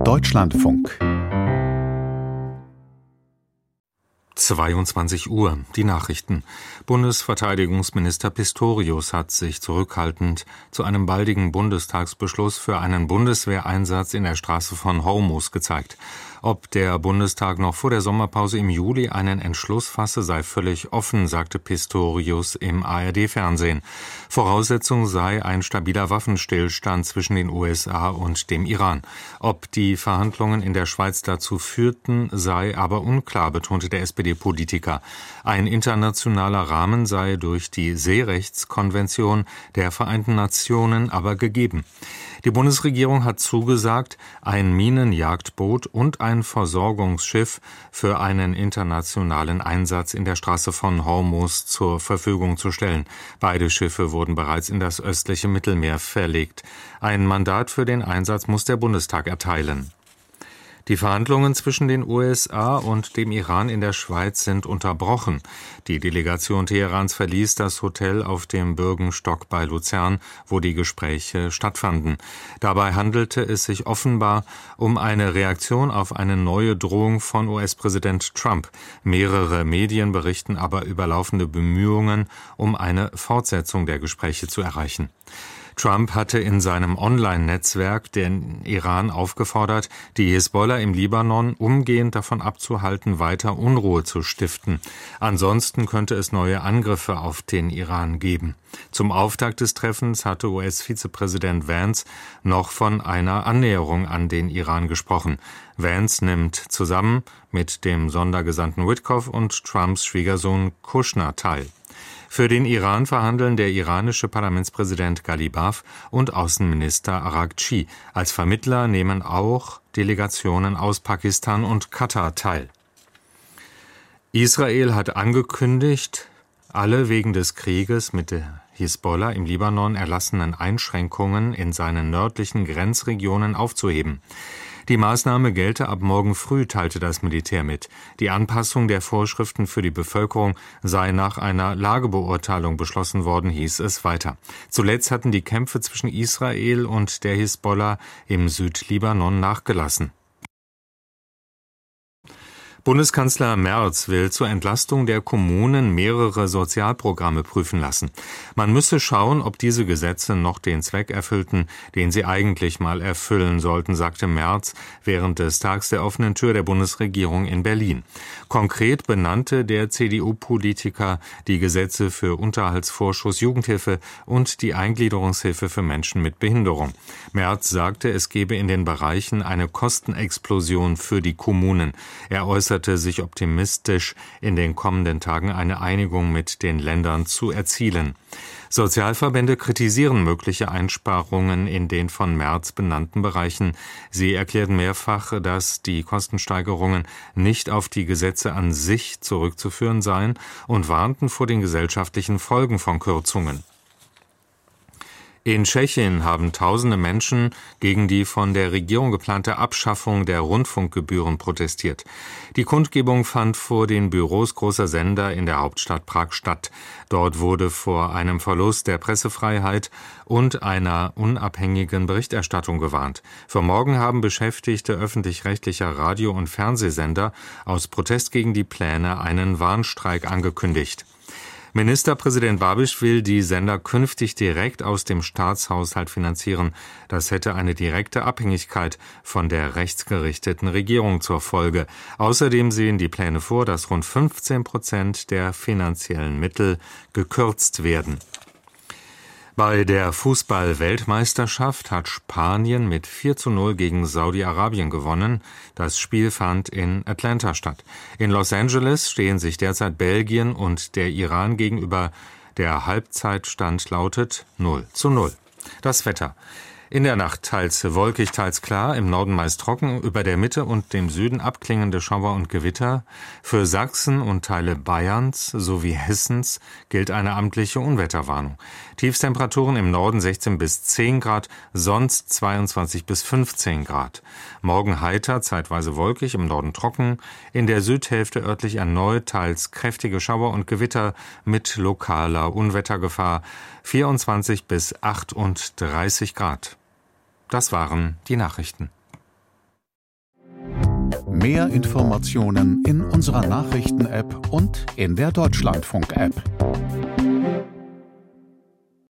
Deutschlandfunk 22 Uhr, die Nachrichten. Bundesverteidigungsminister Pistorius hat sich zurückhaltend zu einem baldigen Bundestagsbeschluss für einen Bundeswehreinsatz in der Straße von Hormuz gezeigt. Ob der Bundestag noch vor der Sommerpause im Juli einen Entschluss fasse, sei völlig offen, sagte Pistorius im ARD-Fernsehen. Voraussetzung sei ein stabiler Waffenstillstand zwischen den USA und dem Iran. Ob die Verhandlungen in der Schweiz dazu führten, sei aber unklar, betonte der SPD-Politiker. Ein internationaler Rahmen sei durch die Seerechtskonvention der Vereinten Nationen aber gegeben. Die Bundesregierung hat zugesagt, ein Minenjagdboot und ein Versorgungsschiff für einen internationalen Einsatz in der Straße von Hormuz zur Verfügung zu stellen. Beide Schiffe wurden bereits in das östliche Mittelmeer verlegt. Ein Mandat für den Einsatz muss der Bundestag erteilen. Die Verhandlungen zwischen den USA und dem Iran in der Schweiz sind unterbrochen. Die Delegation Teherans verließ das Hotel auf dem Bürgenstock bei Luzern, wo die Gespräche stattfanden. Dabei handelte es sich offenbar um eine Reaktion auf eine neue Drohung von US-Präsident Trump. Mehrere Medien berichten aber über laufende Bemühungen, um eine Fortsetzung der Gespräche zu erreichen. Trump hatte in seinem Online-Netzwerk den Iran aufgefordert, die Hisbollah im Libanon umgehend davon abzuhalten, weiter Unruhe zu stiften. Ansonsten könnte es neue Angriffe auf den Iran geben. Zum Auftakt des Treffens hatte US-Vizepräsident Vance noch von einer Annäherung an den Iran gesprochen. Vance nimmt zusammen mit dem Sondergesandten Witkoff und Trumps Schwiegersohn Kushner teil. Für den Iran verhandeln der iranische Parlamentspräsident Ghalibaf und Außenminister Araghchi. Als Vermittler nehmen auch Delegationen aus Pakistan und Katar teil. Israel hat angekündigt, alle wegen des Krieges mit der Hisbollah im Libanon erlassenen Einschränkungen in seinen nördlichen Grenzregionen aufzuheben. Die Maßnahme gelte ab morgen früh, teilte das Militär mit. Die Anpassung der Vorschriften für die Bevölkerung sei nach einer Lagebeurteilung beschlossen worden, hieß es weiter. Zuletzt hatten die Kämpfe zwischen Israel und der Hisbollah im Südlibanon nachgelassen. Bundeskanzler Merz will zur Entlastung der Kommunen mehrere Sozialprogramme prüfen lassen. Man müsse schauen, ob diese Gesetze noch den Zweck erfüllten, den sie eigentlich mal erfüllen sollten, sagte Merz während des Tags der offenen Tür der Bundesregierung in Berlin. Konkret benannte der CDU-Politiker die Gesetze für Unterhaltsvorschuss, Jugendhilfe und die Eingliederungshilfe für Menschen mit Behinderung. Merz sagte, es gebe in den Bereichen eine Kostenexplosion für die Kommunen. Er äußerte sich optimistisch, in den kommenden Tagen eine Einigung mit den Ländern zu erzielen. Sozialverbände kritisieren mögliche Einsparungen in den von Merz benannten Bereichen. Sie erklärten mehrfach, dass die Kostensteigerungen nicht auf die Gesetze an sich zurückzuführen seien und warnten vor den gesellschaftlichen Folgen von Kürzungen. In Tschechien haben tausende Menschen gegen die von der Regierung geplante Abschaffung der Rundfunkgebühren protestiert. Die Kundgebung fand vor den Büros großer Sender in der Hauptstadt Prag statt. Dort wurde vor einem Verlust der Pressefreiheit und einer unabhängigen Berichterstattung gewarnt. Für morgen haben Beschäftigte öffentlich-rechtlicher Radio- und Fernsehsender aus Protest gegen die Pläne einen Warnstreik angekündigt. Ministerpräsident Babiš will die Sender künftig direkt aus dem Staatshaushalt finanzieren. Das hätte eine direkte Abhängigkeit von der rechtsgerichteten Regierung zur Folge. Außerdem sehen die Pläne vor, dass rund 15% der finanziellen Mittel gekürzt werden. Bei der Fußball-Weltmeisterschaft hat Spanien mit 4:0 gegen Saudi-Arabien gewonnen. Das Spiel fand in Atlanta statt. In Los Angeles stehen sich derzeit Belgien und der Iran gegenüber. Der Halbzeitstand lautet 0:0. Das Wetter. In der Nacht teils wolkig, teils klar, im Norden meist trocken, über der Mitte und dem Süden abklingende Schauer und Gewitter. Für Sachsen und Teile Bayerns sowie Hessens gilt eine amtliche Unwetterwarnung. Tiefstemperaturen im Norden 16 bis 10 Grad, sonst 22 bis 15 Grad. Morgen heiter, zeitweise wolkig, im Norden trocken, in der Südhälfte örtlich erneut teils kräftige Schauer und Gewitter mit lokaler Unwettergefahr, 24 bis 38 Grad. Das waren die Nachrichten. Mehr Informationen in unserer Nachrichten-App und in der Deutschlandfunk-App.